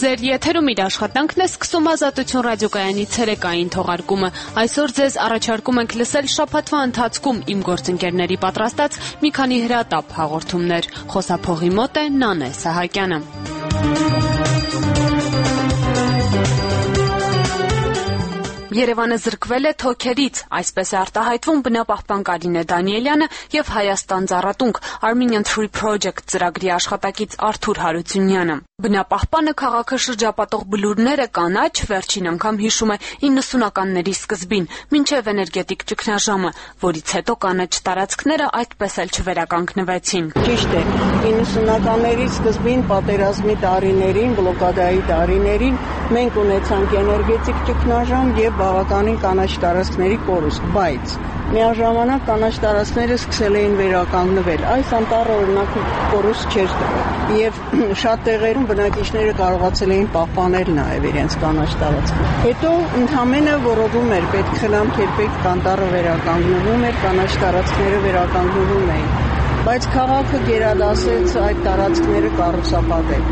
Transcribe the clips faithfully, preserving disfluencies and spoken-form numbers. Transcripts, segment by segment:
Ձեր եթերում իր աշխատանքն է սկսում Ազատություն ռադիոկայանի ցերեկային թողարկումը։ Այսօր ձեզ առաջարկում ենք լսել շաբաթվա ընթացքում իմ գործընկերների պատրաստած մի քանի հրատապ հաղորդումներ։ Խոսափողի մոտ է Նանե Սահակյանը։ Երևանը զրկվել է թոքերից, այսպես է արտահայտվում բնապահպան Կարինե Դանիելյանը եւ Հայաստան Ծառատունք Armenian Tree Project ծրագրի աշխատակից Արթուր Հարությունյանը։ Բնապահպանը քաղաքը շրջապատող բլուրները կանաչ վերջին անգամ հիշում է իննսունականների սկզբին, մինչև էներգետիկ ճգնաժամը, որից հետո կանաչ տարածքները այդպես էլ չվերականգնվեցին։ Ճիշտ է, իննսունականների սկզբին պատերազմի տարիներին, բլոկադայի տարիներին մենք ունեցանք էներգետիկ ճգնաժամ եւ բավականին կանաչ տարածքների կորուստ, բայց միաժամանակ կանաչ տարածքները սկսել էին վերականգնվել։ Այս անտառը օրինակ կորուստ չէր տվել եւ շատ տեղերում բնակիչները կարողացել էին պահպանել նաեւ իրենց կանաչ տարածքը։ Հետո ընդհանրապես որովում էր, պետք խնամք երբեք անտառը վերականգնվում էր, կանաչ տարածքները վերականգնվում էին, բայց քաղաքը գերադասեց այդ տարածքները կառուցապատել։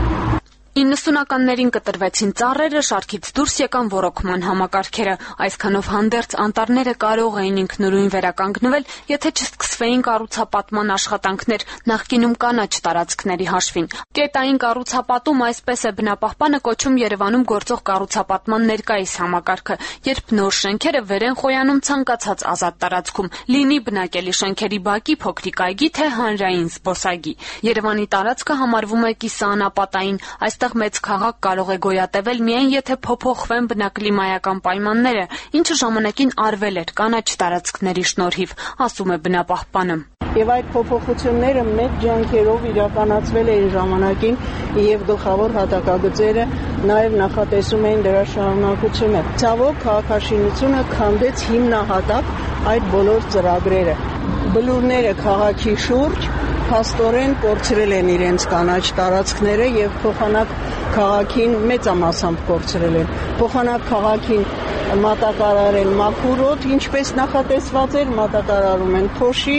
իննսունականներին կտրվեցին ծառերը, շարքից դուրս եկան ոռոգման համակարգերը, այսքանով հանդերձ անտառները կարող էին ինքնուրույն վերականգնվել, եթե չսկսվեին կառուցապատման աշխատանքներ նախկինում կանաչ տարածքների հաշվին։ Կետային կառուցապատում, այսպես է բնապահպանը կոչում Երևանում գործող կառուցապատման ներկայիս համակարգը, երբ նոր շենքերը վեր են խոյանում ցանկացած ազատ տարածքում, լինի բնակելի շենքերի բակի փոքրիկ այգի, թե հանրային զբոսայգի։ Երևանի տարածքը համարվում է կիսաանապատային, այստեղ մեծ քաղաք կարող է գոյատևել միայն եթե փոփոխվեն բնակլիմայական պայմանները, ինչը ժամանակին արվել էր կանաչ տարածքների շնորհիվ, ասում է բնապահպանը։ Եվ այդ փոփոխությունները մեծ ջանքերով իրականացվել էին ժամանակին եւ գլխավոր հատակագծերը նաեւ նախատեսում էին դրա շարունակությունը։ Ցավոք քաղաքաշինությունը քանդեց հիմնահատակ այդ բոլոր ծրագրերը։ Բլուրները քաղաքի շուրջ փաստորեն կորցրել են իրենց կանաչ տարածքները եւ փոխանակ քաղաքին մեծամասամբ կորցրել են։ Փոխանակ քաղաքին մատակարարել մաքուր օդ, ինչպես նախատեսված էր, մատակարարում են փոշի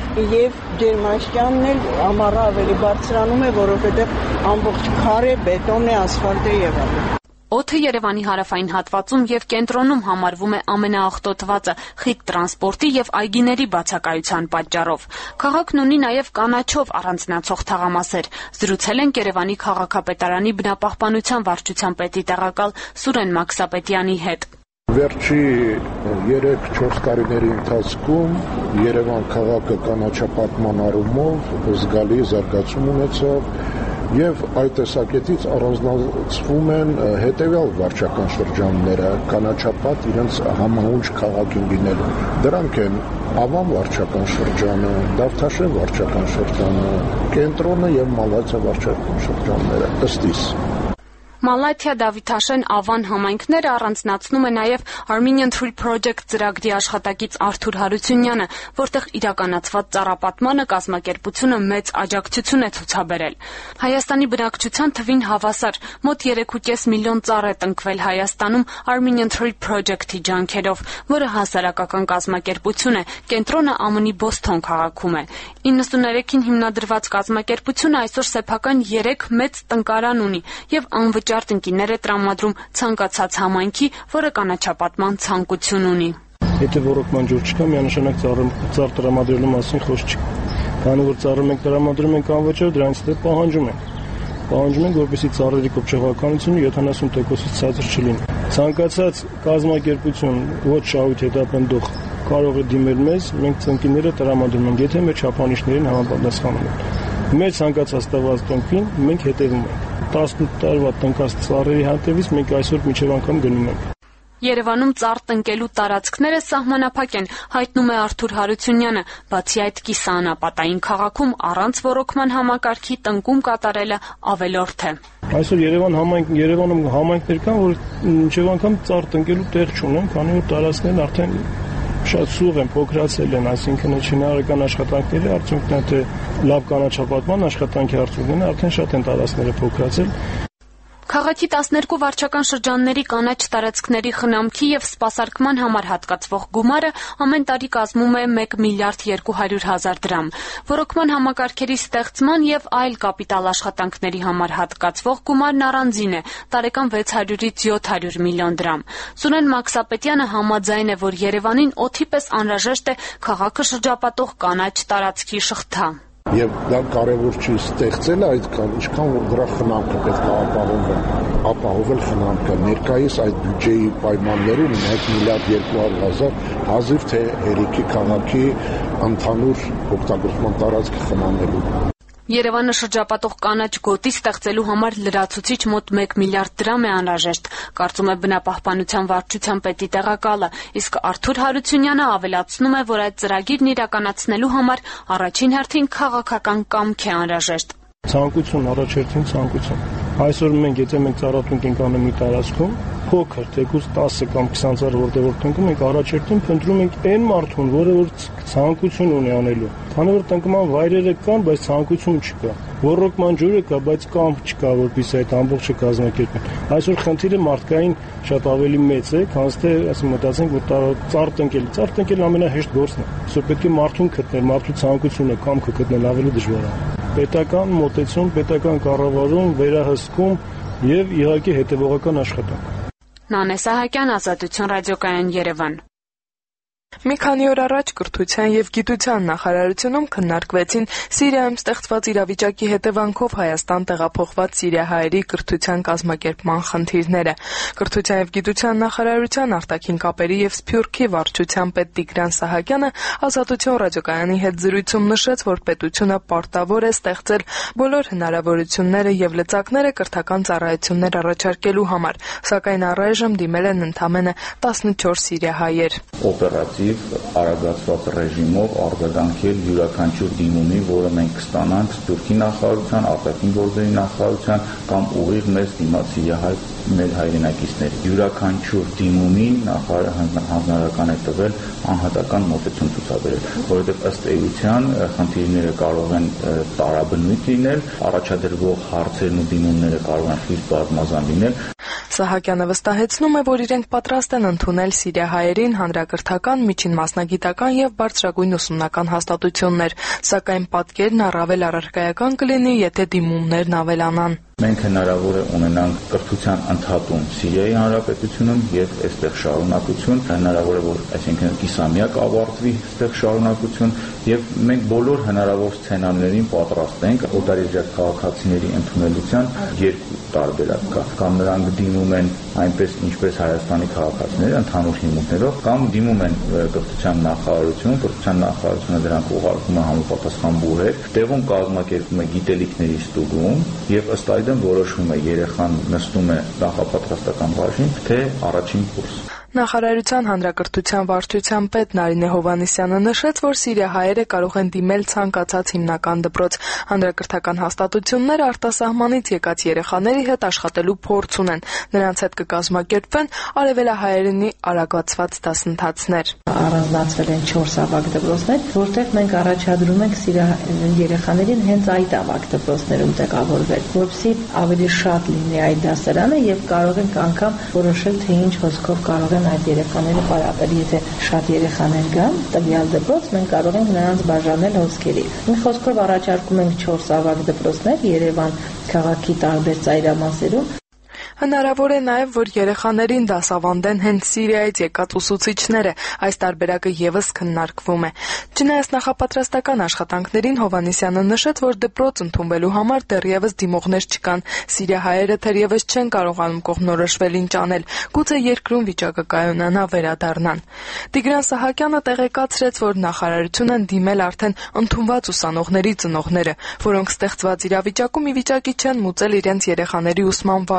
եւ ջերմաշկյանն էլ ամառը ավելի բարձրանում է, որովհետեւ ամբողջ քարե բետոն է, ասֆալտ է եւ այլն։ Օդը Երևանի հարավային հատվածում եւ կենտրոնում համարվում է ամենաաղտոտվածը խիտ տրանսպորտի եւ այգիների բացակայության պատճառով։ Քաղաքն ունի նաեւ կանաչով առանձնացող թաղամասեր։ Զրուցել ենք Երևանի քաղաքապետարանի բնապահպանության վարչության պետի տեղակալ Սուրեն Մաքսապետյանի հետ։ Վերջի երեք-չորս տարիների ընթացքում Երևան քաղաքը կանաչապատման առումով զգալի զարգացում ունեցավ եւ այդ տեսակետից առանձնացվում են հետեւյալ վարչական շրջանները կանաչապատ իրենց համահունչ քաղաքին լինելու։ Դրանք են Ավան վարչական շրջանը, Դավթաշեն վարչական շրջանը, Կենտրոնը եւ Մալաթիա վարչական շրջանները ըստ իս։ Մալաթիա, Դավթաշեն, Ավան համայնքները առանձնացնում է նաև Armenian Tree Project ծրագրի աշխատակից Արթուր Հարությունյանը, որտեղ իրականացված ծառապատմանը կազմակերպությունը մեծ աջակցություն է ցուցաբերել։ Հայաստանի բնակչության թվին հավասար մոտ երեք ու կես միլիոն ծառ է տնկվել Հայաստանում Armenian Tree Project-ի ջանքերով, որը հասարակական կազմակերպություն է, կենտրոնը ԱՄՆ-ի Բոսթոն քաղաքում է։ իննսուներեքին հիմնադրված կազմակերպությունը այսօր սեփական երեք մեծ տնկարան ունի եւ անվճար տնկիներ է տրամադրում ցանկացած համայնքի, որը կանաչապատման ցանկություն ունի։ Եթե ոռոգման ջուր չկա, միանշանակ ծառ տրամադրելու մասին խոսք չի։ Քանի որ ծառը մենք տրամադրում ենք անվճար, դրանից հետո պահանջում ենք։ Պահանջում ենք, որպեսզի ծառերի կոպչողականությունը յոթանասուն տոկոսից ցածր չլինի։ Ցանկացած կազմակերպություն, ոչ շահույթ հետապնդող կարող է դիմել մեզ, մենք տնկիները տրամադրում ենք, եթե մեր չափանիշներին համապատասխանում են։ Մեր ցանկացած տված տնկին մենք հետևում ենք։ տասնութ տարվա տնկած ծառերի հանդեպից մենք այսօր միջև անգամ գնում ենք։ Երևանում ծառ տնկելու տարածքները սահմանափակ են, հայտնում է Արթուր Հարությունյանը, բացի այդ կիսաանապատային քաղաքում առանց ոռոգման համակարգի տնկում կատարելը ավելորդ է։ Այսօր Երևան համայնք Երևանում համայնքներ կան, որ միջև անգամ ծառ տնկելու տեղ չունեն, քանի որ տարածքներն արդեն շատ սուղ են, փոքրացել են, այսինքն շինարարական աշխատանքների արդյունքն է, թե լավ կանաչապատման աշխատանքի արդյունքն է, արդեն շատ են տարածքները փոքրացել։ Քաղաքի տասներկու վարչական շրջանների կանաչ տարածքների խնամքի եւ սպասարկման համար հատկացվող գումարը ամեն տարի կազմում է մեկ միլիարդ երկու հարյուր հազար դրամ։ Ռոռոկման համակարգերի ստեղծման եւ այլ կապիտալ աշխատանքների համար հատկացվող գումարն առանձին է՝ տարեկան վեց հարյուրից յոթ հարյուր միլիոն դրամ։ Սուրեն Մաքսապետյանը համաձայն է, որ Երևանին օդի պես անհրաժեշտ է քաղաքը շրջապատող կանաչ տարածքի շղթա։ Եվ դա կարևոր չի ստեղծել այդքան, ինչքան որ դրա խնամքը պետք է ապահովել, ապահովել խնամքը։ Ներկայիս այդ բյուջեի պայմաններում մեկ միլիարդ երկու հարյուր հազար հազիվ թե հերիքի քաղաքի ընդհանուր օգտագործման տարածքը խնամելու։ Երևանը շրջապատող կանաչ գոտի ստեղծելու համար լրացուցիչ մոտ մեկ միլիարդ դրամ է անհրաժեշտ, կարծում է բնապահպանության վարչության պետի տեղակալը, իսկ Արթուր Հարությունյանը ավելացնում է, որ այդ ծրագիրն իրականացնելու համար առաջին հերթին քաղաքական կամք է անհրաժեշտ։ Ցանկություն, առաջերտին ցանկություն։ Այսօր մենք եթե մենք ծառայենք ենք անում մի տարածքում, փոքր, թեկուզ տասը կամ քսան ծառ որտեղ որ տնկում ենք, առաջերտին փնտրում ենք այն մարդուն, որը որ ցանկություն ունի անելու։ Քանի որ տնկման վայրերը կան, բայց ցանկություն չկա։ Ռոռոկման ջուրը կա, բայց կամք չկա, որպեսզի այդ ամբողջը կազմակերպեն։ Այսօր խնդիրը մարդկային շատ ավելի մեծ է, քան թե ասեմ մտածենք, որ ծառ տնկել, ծառ տնկել ամենահեշտ գործն է։ Սա պետք է մարդուն գտնել, մարդու ցանկությունը, կամքը գտնել ավելի դժվար է։ Պետական մոտեցում, պետական կառավարում, վերահսկում եւ իհարկե հետեւողական աշխատանք։ Նանե Սահակյան, Ազատություն ռադիոկայան, Երևան։ Մի քանի օր առաջ Կրթության եւ Գիտության նախարարությունում քննարկվեցին Սիրիայում ստեղծված իրավիճակի հետևանքով Հայաստան տեղափոխված սիրիահայերի կրթության կազմակերպման խնդիրները։ Կրթության եւ Գիտության նախարարության արտաքին կապերի եւ Սփյուռքի վարչության պետ Տիգրան Սահակյանը Ազատություն ռադիոկայանի հետ զրույցում նշեց, որ պետությունը պարտավոր է ստեղծել բոլոր հնարավորությունները եւ լծակները կրթական ծառայություններ առաջարկելու համար, սակայն առայժմ դիմել են ընդամենը տասնչորս սիրիահայեր։ Արագացված ռեժիմով արձագանքել յուրաքանչյուր դիմումի, որը մենք կստանանք Սփյուռքի նախարարության, արտաքին գործերի նախարարության կամ ուղիղ մեզ դիմաց սիրիահայ մեր հայրենակիցներ։ Յուրաքանչյուր դիմումին հանձնարարական է տվել անհատական մոտեցում ցուցաբերել, որովհետև ըստ էության խնդիրները կարող են տարաբնույթ լինել, առաջադրվող հարցերն ու դիմումները կարող են խիստ բազմազան լինել։ Սահակյանը վստահեցնում է, որ իրենք պատրաստ են ընդունել սիրիահայերին հանրակրթական, միջին մասնագիտական եւ բարձրագույն ուսումնական հաստատություններ, սակայն պատկերն առավել առարկայական կլինի, եթե դիմումներն ավելանան։ Մենք հնարավոր է ունենանք կրթության ընդհատում Սիրիայի Հանրապետությունում եւ այստեղ շարունակություն, հնարավոր է որ այսինքն կիսամյակ ավարտվի այստեղ շարունակություն եւ մենք բոլոր հնարավոր սցենարներին պատրաստ ենք օտարերկրյա քաղաքացիների ընդունելության երկու տարբերակ կա, կամ նրանք դիմում են այնպես ինչպես Հայաստանի քաղաքացիները ընդհանուր հիմունքներով, կամ դիմում են կրթության նախարարություն, կրթության նախարարությունը դրանք ուղարկում է համապատասխան բուհեր, տեղում կազմակերպում է գիտելիքների ստուգում եւ ըստ այդմ որոշվում է երեխան նստում է նախապատրաստական բաժին, թե առաջին կուրս։ Նախարարության հանրակրթության վարչության պետ Նարինե Հովհաննիսյանը նշեց, որ սիրիահայերը կարող են դիմել ցանկացած հիմնական դպրոց։ Հանրակրթական հաստատությունները արտասահմանից եկած երեխաների հետ աշխատելու փորձ ունեն։ Նրանց հետ կկազմակերպվեն արևելահայերենի արագացված դասընթացներ։ Առանձնացվել են չորս ավագ դպրոցներ, որտեղ մենք առաջադրում ենք սիրիահայ երեխաներին հենց այդ ավագ դպրոցներում տեղավորվել, որպեսզի ավելի շատ լինի այդ դասարանը եւ կարող ենք անգամ որոշել, թե ինչ հոսքով կարող են այդ երեխաները պարապել, եթե շատ երեխաներ գան տվյալ դպրոց, մենք կարող ենք նրանց բաժանել հոսքերի։ Մի խոսքով առաջարկում ենք չորս ավագ դպրոցներ Երևան քաղաքի տարբեր ծայրամասերում։ Հնարավոր է նաև, որ երեխաներին դասավանդեն հենց Սիրիայից եկած ուսուցիչները, այս տարբերակը եւս քննարկվում է։ Չնայած նախապատրաստական աշխատանքներին Հովհաննիսյանը նշեց, որ դպրոց ընդունվելու համար դեռևս դիմողներ չկան։ Սիրիահայերը թերևս չեն կարողանում կողմնորոշվել ինչ անել, գուցե երկրում վիճակը կայունանա, վերադառնան։ Տիգրան Սահակյանը տեղեկացրեց, որ նախարարությունը դիմել արդեն ընդունված ուսանողների ծնողները, որոնք ստեղծված իրավիճակում ի վիճակի չեն մուծել իրենց երեխաների ուսման վարձը,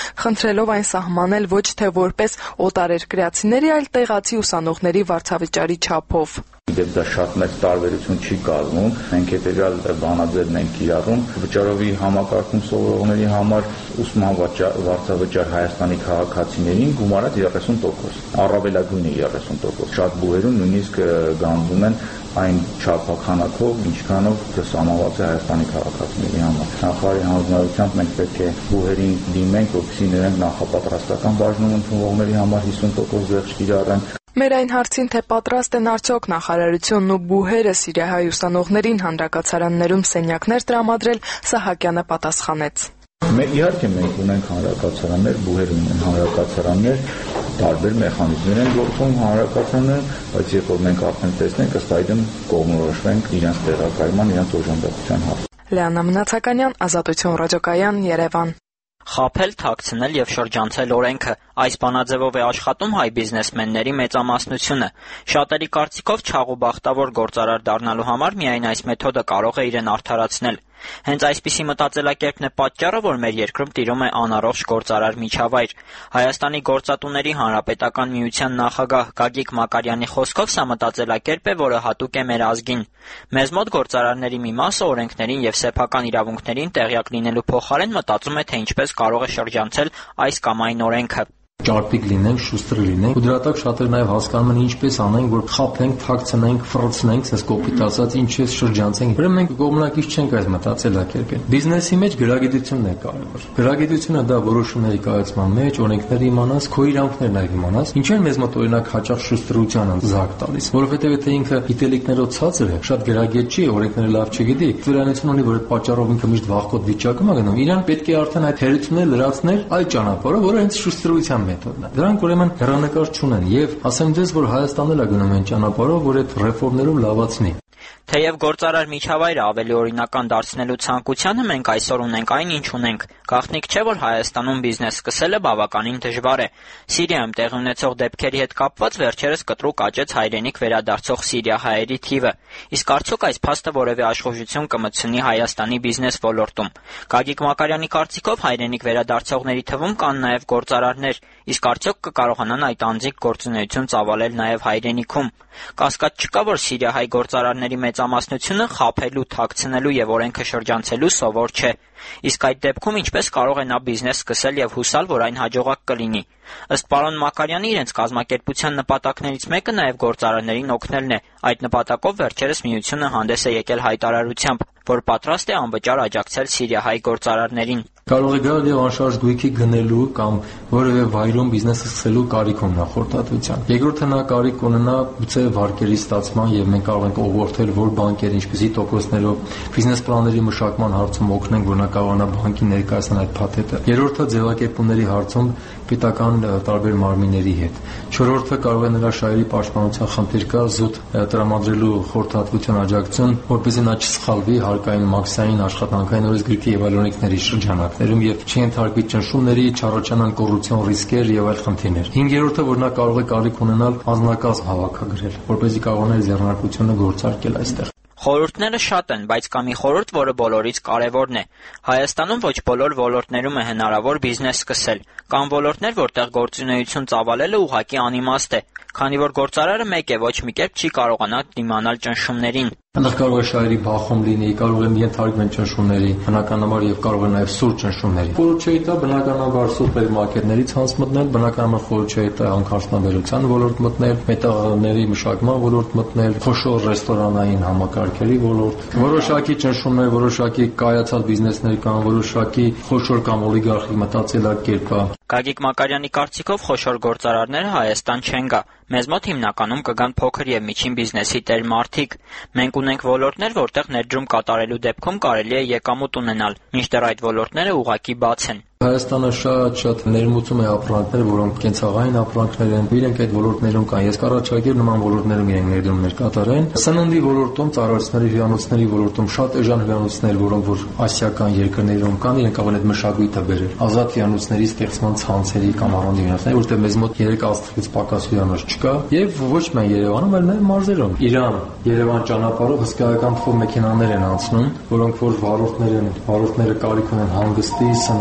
խնդրելով այն սահմանել ոչ թե որպես օտարերկրացիների, այլ տեղացի ուսանողների վարձավճարի չափով։ Իդեպ դա շատ մեծ տարբերություն չի կազմում, մենք հետևյալ բանաձևն ենք կիրառում, վճարովի համակարգում սովորողների համար ուսման վարձավճար Հայաստանի քաղաքացիներին գումարած երեսուն տոկոս, առավելագույնը երեսուն տոկոս, շատ բուհերում նույնիսկ գանձում են այն չափականակով, ինչքանով սահմանված է Հայաստանի քաղաքացիների համար։ Նախարարի հանձնարարությամբ մենք պետք է բուհերին դիմենք, որպեսզի նրանք նախապատրաստական բաժնում ընդունողների համար հիսուն տոկոս զեղչ կիրառեն։ Մեր այն հարցին, թե պատրաստ են արդյոք նախարարությունն ու բուհերը սիրիահայ ուսանողներին հանրակացարաններում սենյակներ տրամադրել, Սահակյանը պատասխանեց. Մենք իհարկե մենք ունենք հանրակացարաններ, բուհեր ունեն հանրակացարաններ, տարբեր մեխանիզմներ են գործում հանրակացարաններում, բայց երբ որ մենք արդեն տեսնենք, ըստ այդմ կողմնորոշվենք իրենց տեղակայման, իրենց օժանդակության հարցը։ Լեանա Մնացականյան, Ազատություն ռադիոկայան, Երևան։ Խաբել, թաքցնել եւ շրջանցել օրենքը։ Այս բանաձևով է աշխատում հայ բիզնեսմենների մեծամասնությունը։ Շատերի կարծիքով չաղ ու բախտավոր գործարար դառնալու համար միայն այս մեթոդը կարող է իրեն արդարացնել։ Հենց այսպիսի մտածելակերպն է պատճառը, որ մեր երկրում տիրում է անառողջ գործարար միջավայր։ Հայաստանի գործատուների հանրապետական միության նախագահ Գագիկ Մակարյանի խոսքով սա մտածելակերպ է, որը հատուկ է մեր ազգին։ Մեզ մոտ գործարարների մի մասը օրենքներին եւ սեփական իրավունքներին տեղյակ լինելու փոխարեն մտածում է, թե ինչպես կարող է շրջանցել այս կամ այն օրենքը։ Ճարպիկ լինենք, շուստր լինենք, ու դրա տակ շատերը նաև հասկանում են ինչպես անենք, որ խաբենք, թաքցնենք, ֆռցնենք, sense կոպիտ ասած, ինչպես շրջանցենք։ Ուրեմն մենք կողմնակից չենք այս մտածելակերպին։ Բիզնեսի մեջ գրագիտությունն է կարևոր։ Գրագիտությունը դա որոշումների կայացման մեջ, օրենքների իմանաս, քո իրավունքները նաև իմանաս։ Ինչու են մեզ մոտ օրինակ հաճախ շուստրությանը զարգ տալիս, որովհետև եթե ինքը գիտելիքներով ցածր է, շատ գրագետ չի, օրենքները լավ չգիտի, վերանություն ունի, որ այդ պատճառով ինքը միշտ վախկոտ վիճակում է գնում, իրան պետք է արդեն այդ հերությունները լրացնել այլ ճանապարհով, որը հենց շուստրության մեթոդն է։ Դրանք ուրեմն հեռանկար չունեն եւ ասեմ ձեզ, որ Հայաստանն էլ է գնում այն ճանապարհով, որ այդ ռեֆորմներով լավացնի։ Թեև գործարար միջավայրը ավելի օրինական դարձնելու ցանկությանը մենք այսօր ունենք այն, ինչ ունենք։ Գաղտնիք չէ, որ Հայաստանում բիզնես սկսելը բավականին դժվար է։ Սիրիայում տեղի ունեցող դեպքերի հետ կապված վերջերս կտրուկ աճեց հայրենիք վերադարձող սիրիահայերի թիվը։ Իսկ արդյոք այս փաստը որևէ աշխուժություն կմտցնի Հայաստանի բիզնես ոլորտում։ Գագիկ Մակարյանի կարծիքով հայրենիք վերադարձողների թվում կան նաև գործարարներ, իսկ արդյոք կկարողանան այդ անձիկ գործունեություն ծավալել նաև հայրենիքում։ Կասկած չկա, որ սիրիահայ գործարարների մեծամասնությունը խաբելու, թաքցնելու եւ օրենքը շրջանցելու սովոր չէ։ Իսկ այդ դեպքում ինչպես կարող է նա բիզնես սկսել եւ հուսալ, որ այն հաջողակ կլինի։ Ըստ պարոն Մակարյանի, իրենց կազմակերպության նպատակներից մեկը նաեւ գործարարներին օգնելն է։ Այդ նպատակով վերջերս միությունը հանդես է եկել հայտարարությամբ, որ պատրաստ է անվճար աջակցել սիրիահայ գործարարներին։ Կարող է գալ եւ անշարժ գույքի գնելու կամ որևէ վայրում բիզնեսը սկսելու կարիք ունենա խորտատվության։ Երկրորդը նա կարիք ունենա գուցե վարկերի ստացման եւ մենք կարող ենք ուղղորդել որ բանկեր ինչպեսի տոկոսներով բիզնես պլանների մշակման հարցում օգնենք, որ նա կարողանա բանկի ներկայացնել այդ փաթեթը։ Երրորդը ձևակերպումների հարցում պետական տարբեր մարմինների հետ։ Չորրորդը կարող է նրա շահերի պաշտպանության խնդիր կա զուտ տրամադրելու խորտատվության աջակցություն, որպեսզի նա չսխալվի հարկային մաքսային աշխատանքային օրենսգրքի եւ այլ օրենքների շրջանակներում եւ չընթարկվի ճնշումների, չառաջանան կոռուպցիոն ռիսկեր եւ այլ խնդիրներ։ Հինգերորդը, որ նա կարող է կարիք ունենալ անձնակազմ հավաքագրել, որպեսզի կարողանա իր ձեռնարկությունը գործարկել այստեղ։ Խորհուրդները շատ են, բայց կա մի խորհուրդ, որը բոլորից կարևորն է։ Հայաստանում ոչ բոլոր ոլորտներում է հնարավոր բիզնես սկսել։ Կան ոլորտներ, որտեղ գործունեություն ծավալելը ուղղակի անիմաստ է, քանի որ գործարարը մեկ է, ոչ մի կերպ չի կարողանա դիմանալ ճնշումներին։ Այնտեղ կարող է շահերի բախում լինի, կարող է ենթարկվել ճնշումների, բնականաբար եւ կարող է նաեւ սուր ճնշումների։ Խորհուրդ չի տա բնականաբար սուպերմարկետներից հանց մտնել, բնականաբար խորհուրդ չի տա հանքարդյունաբերության ոլորտ մտնել, մետաղների մշակման ոլորտ մտնել, խոշոր ռեստորանային համակարգերի ոլորտ։ Որոշակի ճնշումներ, որոշակի կայացած բիզնեսներ կան, որոշակի խոշոր կամ օլիգարխիկ մտածելակերպ կա։ Գագիկ Մակարյանի կարծիքով խոշոր գործարարները Հայաստան չեն գա։ Մեզ մոտ հիմնականում կգան փոքր եւ միջին բիզնեսի տեր մարդիկ։ Մենք ունենք ոլորտներ, որտեղ ներդրում կատարելու դեպքում կարելի է եկամուտ ունենալ, մինչդեռ այդ ոլորտները ուղղակի բաց են։ Հայաստանը շատ-շատ ներմուծում է ապրանքներ, որոնք կենցաղային ապրանքներ են, իրենք այդ ոլորտներում կան։ Ես կառաջարկեմ նման ոլորտներում իրենք ներդրումներ կատարեն։ Սննդի ոլորտում, ծառայությունների հյուրանոցների ոլորտում շատ էժան հյուրանոցներ, որոնք որ ասիական երկրներում կան, իրենք կարող են այդ մշակույթը բերել։ Ազատ հյուրանոցների ստեղծման ցանցերի կամ առանձին հյուրանոցների, որտեղ մեզ մոտ երեք աստղից պակաս հյուրանոց չկա, եւ ոչ միայն Երևանում, այլ նաեւ մարզերում։ Իրան, Երևան ճանապարհով հսկայական թվով մեքենաներ են անցնում, որոնք որ վարորդներ են, վարորդները կարիք ունեն հանգստի, սննդի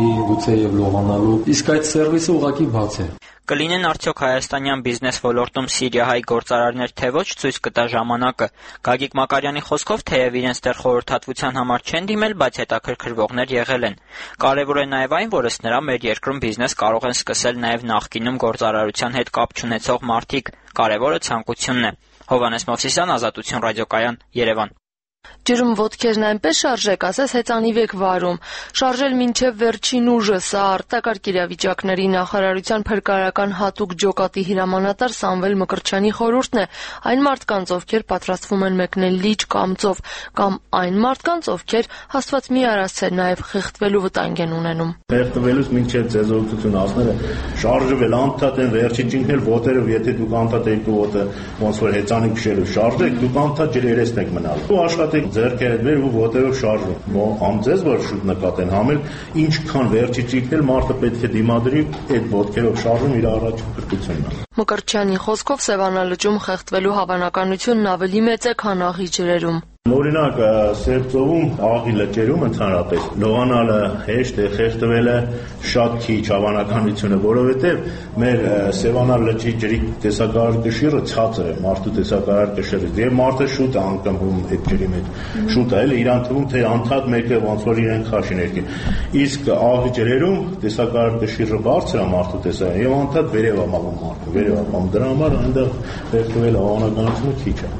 գուցե եւ լողանալու։ Իսկ այդ սերվիսը ուղղակի բաց է։ Կլինեն արդյոք հայաստանյան բիզնես ոլորտում սիրիահայ գործարարներ թե ոչ, ցույց կտա ժամանակը։ Գագիկ Մակարյանի խոսքով թեև իրենց դեռ խորհրդատվության համար չեն դիմել, բայց հետաքրքրվողներ եղել են։ Կարևոր է նաև այն, որ ըստ նրա մեր երկրում բիզնես կարող են սկսել նաև նախկինում գործարարության հետ կապ չունեցող մարդիկ։ Կարևորը ցանկությունն է։ Հովհաննես Մովսիսյան, Ազատություն ռադիոկայան, Երևան։ Ջրում ոտքերն այնպես շարժեք, ասես հեծանիվ եք վարում։ Շարժել մինչև վերջին ուժը, սա արտակարգ իրավիճակների նախարարության փրկարարական հատուկ ջոկատի հրամանատար Սամվել Մկրտչյանի խորհուրդն է այն մարդկանց, ովքեր պատրաստվում են մեկնել լիճ կամ ծով, կամ այն մարդկանց, ովքեր հաստված մի արածել նաև խեղդվելու վտանգ են ունենում։ Խեղդվելուց մինչև ձեզողություն ասները շարժվել անդադ են վերջի ճինքնել ոտերով, եթե դուք անդադ եք ոտը ոնց որ հեծանիվ քշելու շարժեք, դուք անդադ ջրերեսն եք մնալու։ Ձեռքերը դեր ու ոտերով շարժում։ Համ ձեզ որ շուտ նկատեն, համ էլ ինչքան վերջի ճիգնել մարդը պետք է դիմադրի այդ ոտքերով շարժում իր առաջին կրկությունն է։ Մկրտչյանի խոսքով Սևանալճում խեղդվելու հավանականությունն ավելի մեծ է, քան աղի ջրերում։ Օրինակ Սերծովում աղի լճերում ընդհանրապես լողանալը հեշտ է, խեղդվելը շատ քիչ հավանականություն է, որովհետև մեր Սևանալ լճի ջրի տեսակարար կշիռը ցածր է, մարդու տեսակարար կշիռից, եւ մարդը շուտ է անկմվում այդ ջրի մեջ։ Շուտ է, էլի իրան թվում թե անդադ մեկը ոնց որ իրեն քաշի ներքին։ Իսկ աղի ջրերում տեսակարար կշիռը բարձր է մարդու տեսակարարը եւ անդադ վերև է մաղում մարդը, վերև է մաղում, դրա համար այնտեղ խեղդվելու հավանականությունը քիչ է։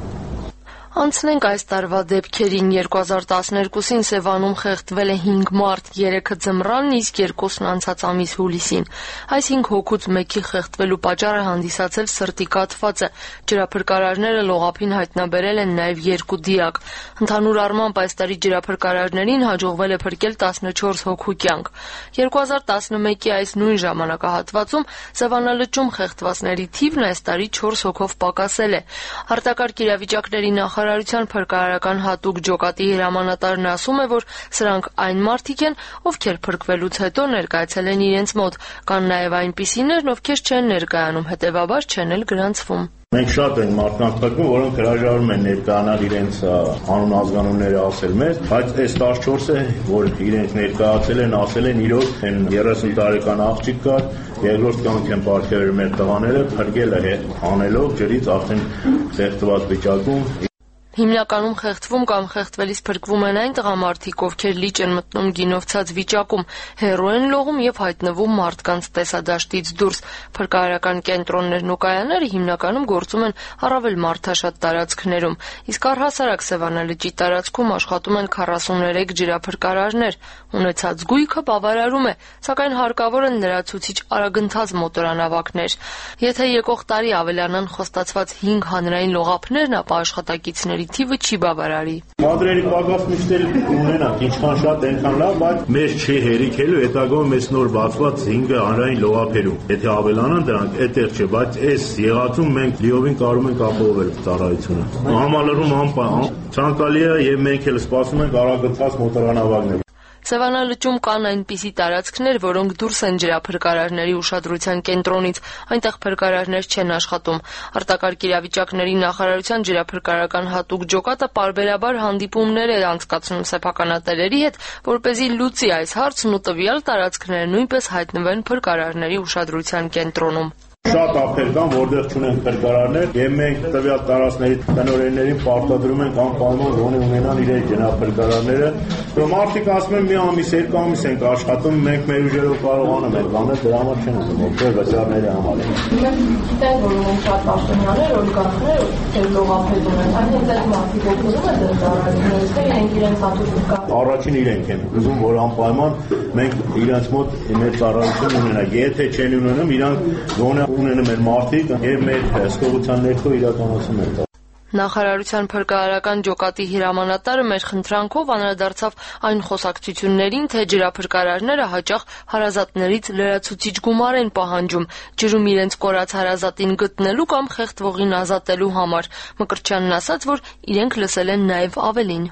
Անցնենք այս տարվա դեպքերին։ երկու հազար տասներկուսին Սևանում խեղդվել է հինգ մարդ, երեքը ձմռանն, իսկ երկուսն անցած ամիս հուլիսին։ Այս հինգ հոգուց մեկի խեղդվելու պատճառը հանդիսացել սրտի կաթվածը։ Ջրափրկարարները լողափին հայտնաբերել են նաև երկու դիակ։ Ընդհանուր առմամբ այս տարի ջրափրկարարներին հաջողվել է փրկել տասնչորս հոգու կյանք։ երկու հազար տասնմեկի այս նույն ժամանակահատվածում Սևանալճում խեղդվածների թիվն այս տարի չորս հոգով պակասել է։ Արտակարգ իրավիճակների նախարարության փրկարարական հատուկ ջոկատի հրամանատարն ասում է, որ սրանք այն մարդիկ են, ովքեր փրկվելուց հետո ներկայացել են իրենց մոտ, կան նաև այնպիսիներ, ովքեր չեն ներկայանում, հետևաբար չեն էլ գրանցվում։ Մենք շատ ենք մարդկանց փրկում, որոնք հրաժարվում են ներկայանալ իրենց անուն ազգանունները ասել մեզ, բայց այս տասնչորսը, որ իրենք ներկայացել են, ասել են իրոք են երեսուն տարեկան աղջիկ կար, երկրորդ կյանք են պարգևել մեր տղաները, փրկել է անելով ջրից արդեն խեղդված վիճակում։ Հիմնականում խեղդվում կամ խեղդվելիս փրկվում են այն տղամարդիկ, ովքեր լիճ են մտնում գինով ցած վիճակում, հեռու են լողում եւ հայտնվում մարդկանց տեսադաշտից դուրս։ Փրկարարական կենտրոններն ու կայանները հիմնականում գործում են առավել մարդաշատ տարածքներում, իսկ առհասարակ Սևանալճի տարածքում աշխատում են քառասուներեք ջրափրկարարներ։ Ունեցած գույքը բավարարում է, սակայն հարկավոր են լրացուցիչ արագընթաց մոտորանավակներ։ Եթե եկող տարի ավելանան խոստացված հինգ հանրային լողափներն, ապա աշխատակիցների թիվը չի բավարարի։ Կադրերի պակաս միշտ էլ ունենանք, ինչքան շատ այնքան լավ, բայց մեր չի հերիքելու հետագայում այս նոր բացված հինգ հանրային լողափերում։ Եթե ավելանան դրանք, այդտեղ չէ, բայց այս եղածում մենք լիովին կարող ենք ապահովել ծառայությունը։ Համալրում անպայման ցանկալի է եւ մենք էլ սպասում ենք արագընթաց մոտորանավակներ։ Սևանալճում կան այնպիսի տարածքներ, որոնք դուրս են ջրափրկարարների ուշադրության կենտրոնից, այնտեղ փրկարարներ չեն աշխատում։ Արտակարգ իրավիճակների նախարարության ջրափրկարարական հատուկ ջոկատը պարբերաբար հանդիպումներ է անցկացնում սեփականատերերի հետ, որպեսզի լուծի այս հարցն ու տվյալ տարածքները նույնպես հայտնվեն փրկարարների ուշադրության կենտրոնում։ Շատ ափեր կան, որտեղ չունենք փրկարարներ, եւ մենք տվյալ տարածքների տնօրեններին պարտադրում ենք անպայման գոնե ունենան իրենց ջրափրկարարները։ Մարդիկ ասում են մի ամիս, երկու ամիս ենք աշխատում, մենք մեր ուժերով կարողանում ենք անել, դրա համար չեն ուզում, ովքեր վճարների համար են։ Գիտեն, որ ունեն շատ պաշտոնյաներ, օլիգարխներ, ովքեր լողափեր ունեն, այն հենց այդ մարդիկ օգնում են դեռ ծառայությունից, թե իրենք իրենց հատուկ կա։ Առաջին իրենք են ուզում, որ անպայման մենք իրենց մոտ մեր ծառայություն ունենանք։ Եթե չեն ունենում, իրանք գոնե ունենում են մարդիկ եւ մեր ստողության ներքո իրականացում են։ Նախարարության փրկարարական ջոկատի հրամանատարը մեր խնդրանքով անդրադարձավ այն խոսակցություններին, թե ջրափրկարարները հաճախ հարազատներից լրացուցիչ գումար են պահանջում ջրում իրենց կորած հարազատին գտնելու կամ խեղդվողին ազատելու համար։ Մկրտչյանն ասաց, որ իրենք լսել են նաև ավելին։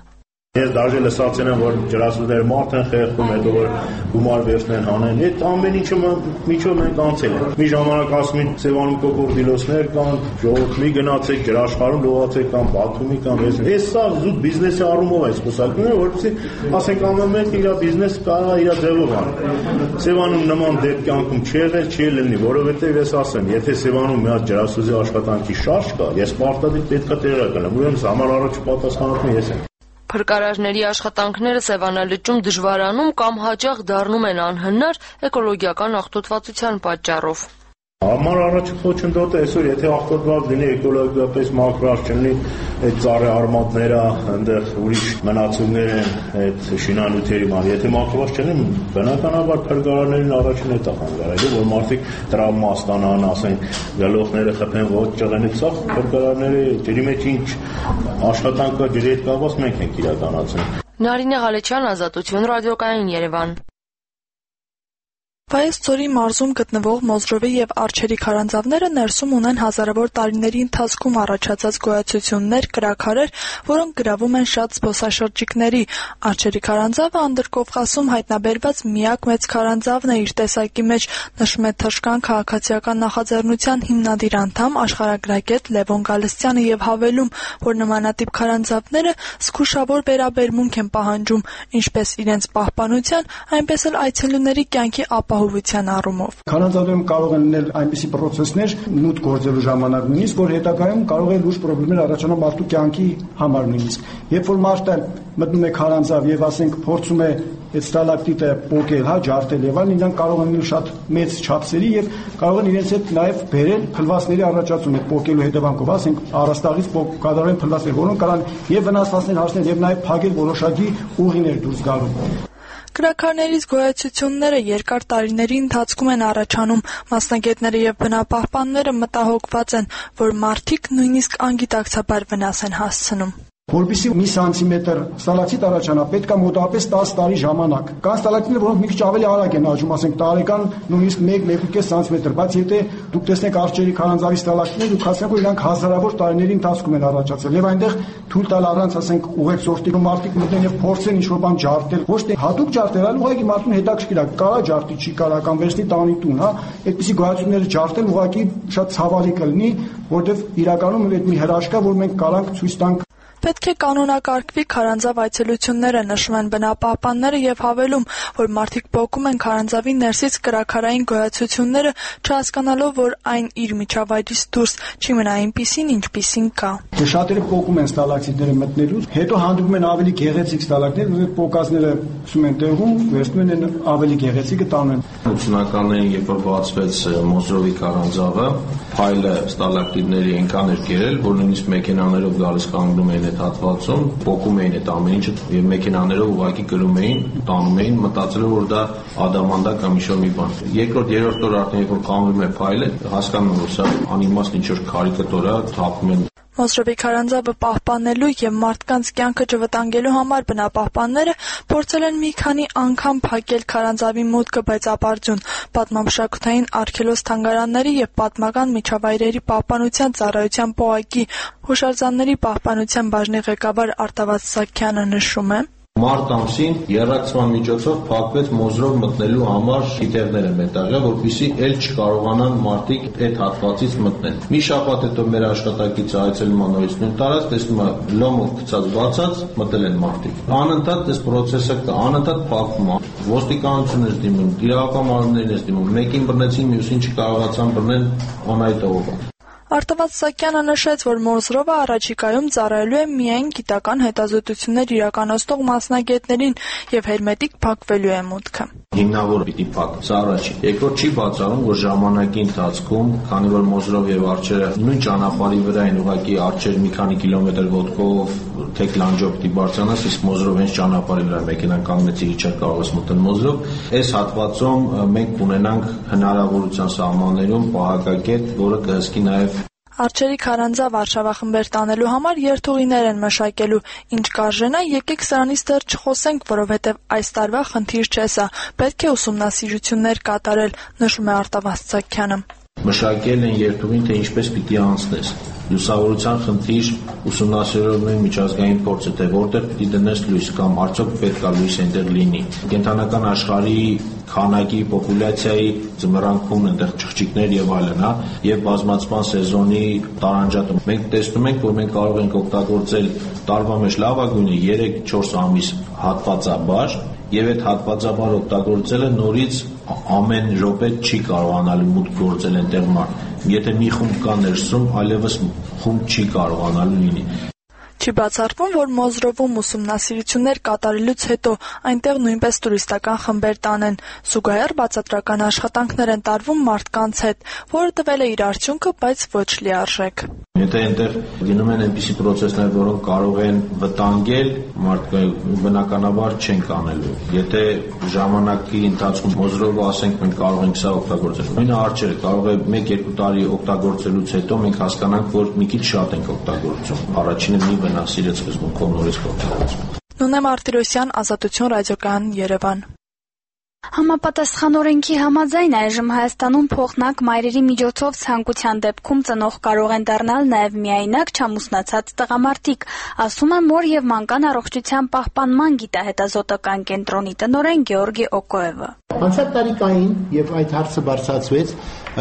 Ես դաժե լսած եմ, որ ջրասուզները մարդ են խեղդում, հետո որ գումար վերցնեն հանեն։ Այդ ամեն ինչը միջով մենք անցել ենք։ Մի ժամանակ ասում են Սևանում կոկորդիլոսներ կան, ժողովուրդ մի գնացեք ջրաշխարհում լողացեք կամ Բաթումի կամ ես։ Այս սա զուտ բիզնեսի առումով է խոսակում, որովհետեւ ասենք ամեն մեկը իր բիզնես կարա իր ձևով անի։ Սևանում նման դեպք կյանքում չի եղել, չի լինի, որովհետեւ ես ասեմ, եթե Սևանում մի հատ ջրասուզի աշխատանքի շարժ կա, ես պարտադիր պետքա տեղը կնեմ։ Ուրեմն համար առաջ պատասխանատուն ես եմ։ Փրկարարների աշխատանքները Սևանալճում դժվարանում կամ հաճախ դառնում են անհնար էկոլոգիական աղտոտվածության պատճառով։ Համար առաջ խոչընդոտը այսօր եթե աղտոտված լինի էկոլոգիապես մաքրած չլինի այդ ծառի արմատները այնտեղ ուրիշ մնացումներ են այդ շինանյութերի ման եթե մաքրված չլինի բնականաբար փրկարարներին առաջին է տախանգարելու որ մարդիկ տրավմա ստանան ասենք գլուխները խփեն ոչ ճղենից սա փրկարարների ջրի մեջ ինչ աշխատանք կա ջրի հետ կապված մենք ենք իրականացնում Նարինե Ղալեչյան Ազատություն ռադիոկայան Երևան Վայոց ձորի մարզում գտնվող Մոզրովի եւ Արջերի քարանձավները ներսում ունեն հազարավոր տարիների ընթացքում առաջացած գոյացություններ, կրաքարեր, որոնք գրավում են շատ զբոսաշրջիկների։ Արջերի քարանձավը Անդրկովկասում հայտնաբերված միակ մեծ քարանձավն է իր տեսակի մեջ, նշում է Թշկան քաղաքացիական նախաձեռնության հիմնադիր անդամ աշխարհագրագետ Լևոն Գալստյանը եւ հավելում, որ նմանատիպ քարանձավները զգուշավոր վերաբերմունք են պահանջում, ինչպես իրենց պահպանության, այնպես էլ այցելուների կյանքի ապահովության ապահովության առումով։ Քարանձավում կարող են լինել այնպիսի պրոցեսներ նույն գործելու ժամանակ նույնիսկ որ հետագայում կարող է լուրջ խնդիրներ առաջանալ մարդու կյանքի համար նույնիսկ։ Երբ որ մարդը մտնում է քարանձավ եւ ասենք փորձում է այդ ստալակտիտը պոկել, հա, ջարդել եւ այլն, իրենք կարող են լինել շատ մեծ չափսերի եւ կարող են իրենց հետ նաեւ բերել փլվածների առաջացում այդ պոկելու հետևանքով, ասենք առաստաղից կատարեն փլվածներ, որոնք կարող են եւ վնասվածքներ հասնել եւ նաեւ փակել որոշակի ուղիներ դուրս գալու։ Կրաքարներից գոյացությունները երկար տարիների ընթացքում են առաջանում, մասնագետները եւ բնապահպանները մտահոգված են, որ մարդիկ նույնիսկ անգիտակցաբար վնաս են հասցնում։ Որպեսզի մի սանտիմետր ստալակտիտ առաջանա, պետք է մոտավորապես տասը տարի ժամանակ։ Կան ստալակտիտներ, որոնք մի քիչ ավելի արագ են աճում, ասենք տարեկան նույնիսկ մեկ մեկ կես սանտիմետր, բայց եթե դուք տեսնեք Արջերի քարանձավի ստալակտիտները, դուք հասկանաք, որ իրանք հազարավոր տարիների ընթացքում են առաջացել եւ այնտեղ թույլ տալ առանց, ասենք, ուղեկցորդի մարդիկ մտնեն եւ փորձեն ինչ-որ բան ջարդել, ոչ թե հատուկ ջարդել, այլ ուղղակի մարդուն հետաքրքիր է, կարա ջարդի, չի կարա կամ վերցնի տանի տուն, հա, այդպիսի գոյացությունները ջարդել ուղղակի շատ ցավալի կլինի, որտեղ իրականում այդ մի հրաշք կա, որ մենք կարանք ցույց տանք Պետք է կանոնակարգվի քարանձավ այցելությունները, նշում են բնապահպանները եւ հավելում, որ մարդիկ փոկում են քարանձավի ներսից կրաքարային գոյացությունները, չհասկանալով, որ այն իր միջավայրից դուրս չի մնա այնպիսին, ինչպիսին կա։ Շատերը փոկում են ստալակտիտները մտնելուց, հետո հանդիպում են ավելի գեղեցիկ ստալակտիտներ, որ փոկածները ցում են տեղում, վերցնում են ավելի գեղեցիկը տանում են։ ությանականներին, երբ որ բացվեց Մոզրովի քարանձավը, փայլը ստալակտիտների այնքան էր կերել, որ նույնիսկ մեքենաներով գալիս կանգնում էին այդ հատվածում, փոկում էին այդ ամեն ինչը եւ մեքենաներով ուղղակի գրում էին, տանում էին, մտածելով որ դա ադամանդա կամ ինչ-որ մի բան։ Երկրորդ, երրորդ օր արդեն երբ որ կանգնում է փայլը, հասկանում որ սա անիմաստ ինչ-որ կարիկատուրա թափում են։ Մոզրովի քարանձավը պահպանելու եւ մարդկանց կյանքը չվտանգելու համար բնապահպանները փորձել են մի քանի անգամ փակել քարանձավի մուտքը, բայց ապարդյուն։ Պատմամշակութային արգելոց թանգարանների եւ պատմական միջավայրերի պահպանության ծառայության պոակի հուշարձանների պահպանության բաժնի ղեկավար Արտավազ Սաքյանը նշում է. Մարտ ամսին եռակցման միջոցով փակվեց Մոզրով մտնելու համար շիտեղները մետաղյա, որպեսզի ել չկարողանան մարդիկ այդ հատվածից մտնել։ Մի շաբաթ հետո մեր աշխատակից այցելում անորից նույն տարած, տեսնում է լոմով գցած բացած, մտել են մարդիկ։ Անընդհատ այս process-ը կա, անընդհատ փակվում է։ Ոստիկանությունն է դիմում, դիակամարներն է դիմում, մեկին բռնեցին, մյուսին չկարողացան բռնել անայտով։ Արտավազ Սաքյանը նշեց, որ Մոզրովը առաջիկայում ծառայելու է միայն գիտական հետազոտություններ իրականացնող մասնագետներին եւ հերմետիկ փակվելու է մուտքը։ Հիմնավոր պիտի փակ, սա առաջին։ Երկրորդ չի բացառում, որ ժամանակի ընթացքում, քանի որ Մոզրով եւ Արջերը նույն ճանապարհի վրա են, ուղղակի Արջեր մի քանի կիլոմետր ոտքով թեք լանջով պիտի բարձրանաս, իսկ Մոզրով հենց ճանապարհի վրա մեքենան կանգնեցի իջա կարող ես մտնել Մոզրով։ Այս հատվածում մենք կունենանք հնարավորության սահմաններում պահակակետ, որը կհսկի նաեւ Արջերի քարանձավ արշավախմբեր տանելու համար երթուղիներ են մշակելու, ինչ կարժենա, եկեք սրանից դեռ չխոսենք, որովհետև այս տարվա խնդիր չէ սա, պետք է ուսումնասիրություններ կատարել, նշում է Արտավազ Սաքյանը։ Մշակել են երթուղին, թե ինչպես պիտի անցնես։ Լուսավորության խնդիր ուսումնասիրելու են միջազգային փորձը, թե որտեղ պիտի դնես լույս կամ արդյոք պետք է լույս այնտեղ լինի։ Կենտրոնական աշխարհի քանակի, պոպուլյացիայի ձմեռանքումն այնտեղ չղջիկներ եւ այլն, հա, եւ բազմացման սեզոնի տարանջատը։ Մենք տեսնում ենք, որ մենք կարող ենք օգտագործել տարվա մեջ լավագույնը երեք-չորս ամիս հատվածաբար, եւ այդ հատվածաբար օգտագործելը նորից ամեն րոպե չի կարողանալու մուտք գործել այնտեղ մարդ։ Եթե մի խումբ կա ներսում, այլևս խումբ չի կարողանալու լինի։ Չի բացառվում, որ Մոզրովում ուսումնասիրություններ կատարելուց հետո այնտեղ նույնպես տուրիստական խմբեր տանեն։ Զուգահեռ բացատրական աշխատանքներ են տարվում մարդկանց հետ, որը տվել է իր արդյունքը, բայց ոչ լիարժեք։ Եթե այնտեղ գնում են այնպիսի process-ներ, որոնք կարող են վտանգել, մարդը բնականաբար չեն կանելու։ Եթե ժամանակի ընթացքում Մոզրովը ասենք մենք կարող ենք սա օգտագործել, նույնը արջերը կարող է մեկ-երկու տարի օգտագործելուց հետո մենք հասկանանք, որ մի քիչ շատ ենք օգտագործում։ Առաջինը մի վնասիրեց սկզբունքով նորից օգտագործում։ Նունե Մարտիրոսյան, Ազատություն ռադիոկայան, Երևան։ Համապատասխան օրենքի համաձայն այժմ Հայաստանում փոխնակ մայրերի միջոցով ցանկության դեպքում ծնող կարող են դառնալ նաև միայնակ չամուսնացած տղամարդիկ, ասում է Մոր եւ մանկան առողջության պահպանման գիտահետազոտական կենտրոնի տնօրեն Գեորգի Օկոևը։ Անցած տարի կային եւ այդ հարցը բարձրացվեց,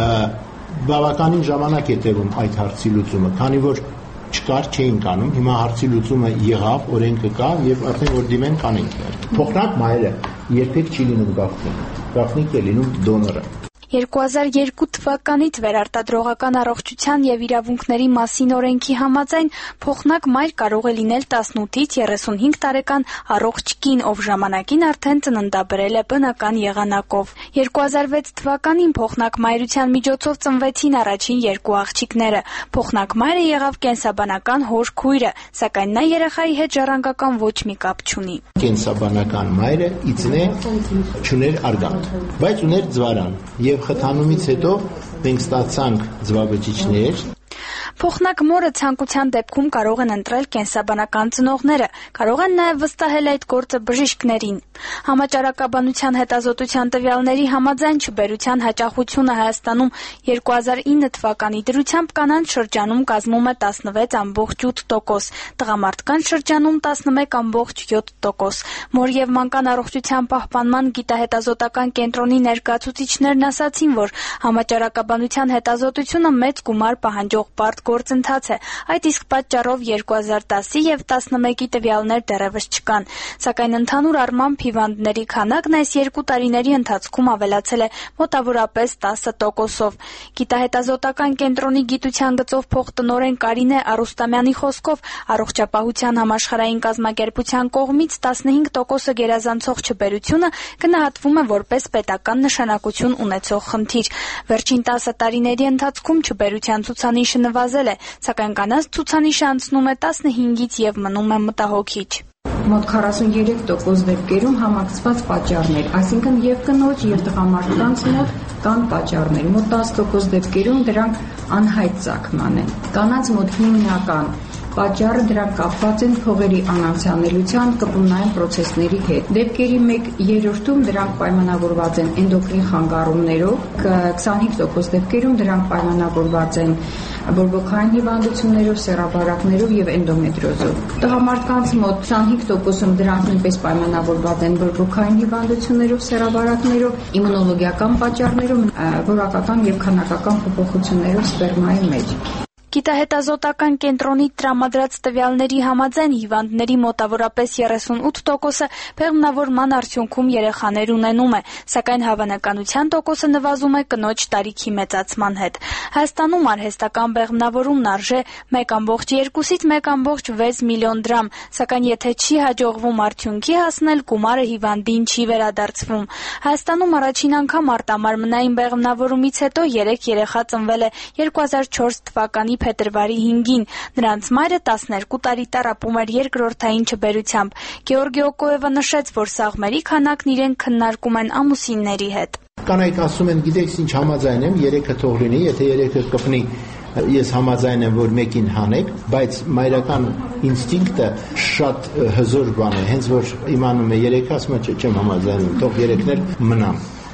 բավականին ժամանակ է տևում այդ հարցի լուծումը, քանի որ չկար, չէին կանում, հիմա հարցի լուծումը եղավ, օրենքը կա եւ արդեն որ դիմեն կանենք։ Փոխնակ մայրը երբեք չի լինում գաղտնիք, գաղտնիք է լինում դոնորը։ երկու հազար երկու թվականից վերարտադրողական առողջության եւ իրավունքների մասին օրենքի համաձայն փոխնակ մայր կարող է լինել տասնութից երեսունհինգ տարեկան առողջ կին, ով ժամանակին արդեն ծննդաբերել է բնական եղանակով։ երկու հազար վեց թվականին փոխնակ մայրության միջոցով ծնվեցին առաջին երկու աղջիկները։ Փոխնակ մայրը եղավ կենսաբանական հոր քույրը, սակայն նա երեխայի հետ ժառանգական ոչ մի կապ չունի։ Կենսաբանական մայրը իծնե չուներ արգանդ, բայց ուներ ձվարան եւ խթանումից հետո մենք ստացանք ձվաբջիջներ։ Փոխնակ մորը ցանկության դեպքում կարող են ընտրել կենսաբանական ծնողները, կարող են նաև վստահել այդ գործը բժիշկներին։ Համաճարակաբանության հետազոտության տվյալների համաձայն չբերության հաճախությունը Հայաստանում երկու հազար ինը թվականի դրությամբ կանանց շրջանում կազմում է տասնվեց ամբողջ ութ տոկոս, տղամարդկանց շրջանում տասնմեկ ամբողջ յոթ տոկոս։ Մոր եւ մանկան առողջության պահպանման գիտահետազոտական կենտրոնի ներկայացուցիչներն ասացին, որ համաճարակաբանության հետազոտությունը մեծ գումար պահանջող բարդ գործընթաց է, այդ իսկ պատճառով երկու հազար տասի եւ տասնմեկի տվյալներ դեռևս չկան, սակայն ընդհանուր առմամբ հիվանդների քանակն այս երկու տարիների ընթացքում ավելացել է մոտավորապես տասը տոկոսով։ Գիտահետազոտական կենտրոնի գիտության գծով փոխտնօրեն Կարինե Արուստամյանի խոսքով առողջապահության համաշխարհային կազմակերպության կողմից տասնհինգ տոկոսը գերազանցող չբերությունը գնահատվում է որպես պետական նշանակություն ունեցող խնդիր։ Վերջին տասը տարիների ընթացքում չբերության ցուցանիշը նվազել է, սակայն կանանց ցուցանիշը անցնում է տասնհինգից եւ մնում է մտահոգիչ։ Մոտ քառասուներեք տոկոս դեպքերում համակցված պատճառներ, այսինքն եւ կնոջ եւ տղամարդկանց մոտ կան պատճառներ, մոտ տասը տոկոս դեպքերում դրանք անհայտ ծագման են։ Կանանց մոտ հիմնական պատճառը դրանք կապված են փողերի անանցանելիության կպումնային process-ների հետ։ Դեպքերի մեկ երրորդում դրանք պայմանավորված են էնդոկրին խանգարումներով, քսանհինգ տոկոս դեպքերում դրանք պայմանավորված են բորբոքային հիվանդություններով, սեռաբարակներով եւ էնդոմետրիոզով։ Տղամարդկանց մոտ քսանհինգ տոկոսում դրանք նույնպես պայմանավորված են բորբոքային հիվանդություններով, սեռաբարակներով, իմունոլոգիական պատճառներով, որակական եւ քանակական փոփոխություններով սպերմայի մեջ։ Գիտահետազոտական կենտրոնի տրամադրած տվյալների համաձայն հիվանդների մոտավորապես երեսունութ տոկոսը բեղմնավորման արդյունքում երեխաներ ունենում է, սակայն հավանականության տոկոսը նվազում է կնոջ տարիքի մեծացման հետ։ Հայաստանում արհեստական բեղմնավորումն արժե մեկ ամբողջ երկուսից մեկ ամբողջ վեց միլիոն դրամ, սակայն եթե չի հաջողվում արդյունքի հասնել, գումարը հիվանդին չի վերադարձվում։ Հայաստանում առաջին անգամ արտամարմնային բեղմնավորումից հետո երեք երեխա ծնվել է երկու հազար չորս թվականի փետրվարի հինգին, նրանց մայրը տասներկու տարի տառապում էր երկրորդային չբերությամբ։ Գեորգի Օկոևը նշեց, որ սաղմերի քանակն իրենք քննարկում են ամուսինների հետ։ Կանայք ասում են, գիտեք ինչ համաձայն եմ, երեքը թող լինի, եթե երեքը կպնի, ես համաձայն եմ, որ մեկին հանեք, բայց մայրական ինստինկտը շատ հզոր բան է, հենց որ իմանում է երեքը, ասում է չեմ համաձայնում, թող երեքն էլ մնան։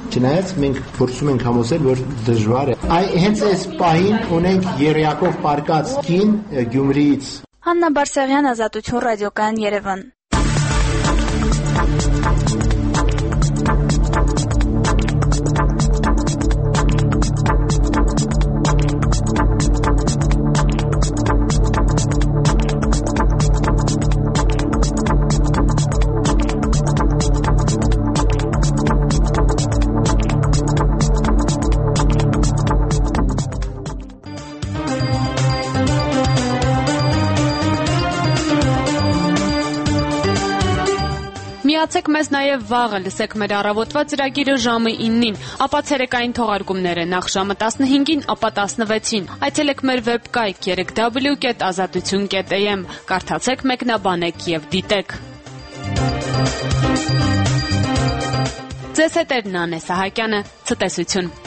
Չնայած մենք փորձում ենք համոզել, որ դժվար է։ Այ հենց այս պահին ունենք երեակով պարկած կին Գյումրիից։ Հաննա Բարսեղյան, Ազատություն, Ռադիոկայան, Երևան։ Միացեք մեզ նաև վաղը, լսեք մեր առավոտվա ծրագիրը ժամը իննին, ապա ցերեկային թողարկումները նախ ժամը տասնհինգին, ապա տասնվեցին։ Այցելեք մեր վեբկայք երեք w կետ ազատություն կետ a m, կարդացեք, մեկնաբանեք և դիտեք։ Ձեզ հետ է Նանե Սահակյանը, ցտեսություն։